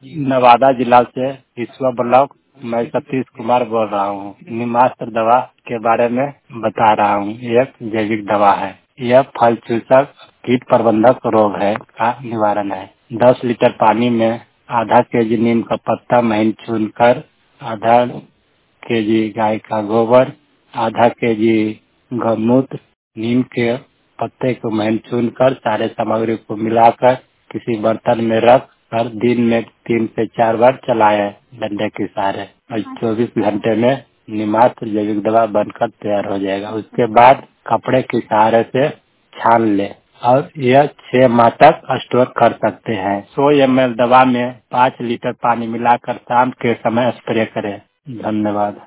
नवादा जिला से ईश्वर ब्लॉक। मैं सतीश कुमार बोल रहा हूँ। निमास्त्र दवा के बारे में बता रहा हूँ। एक जैविक दवा है। यह फल चूसक कीट प्रबंधक रोग है का निवारण है। 10 लीटर पानी में आधा केजी नीम का पत्ता महीन चुनकर, आधा केजी गाय का गोबर, आधा केजी गौमूत्र, नीम के पत्ते को महीन चुनकर सारे सामग्री को मिलाकर किसी बर्तन में रख कर दिन में 3 से 4 बार चलाएं डंडे के सहारे, और 24 घंटे में निमास्त्र जैविक दवा बनकर तैयार हो जाएगा। उसके बाद कपड़े के सहारे से छान ले और यह 6 माह तक स्टोर कर सकते हैं। 100 ml दवा में 5 लीटर पानी मिलाकर शाम के समय स्प्रे करें। धन्यवाद।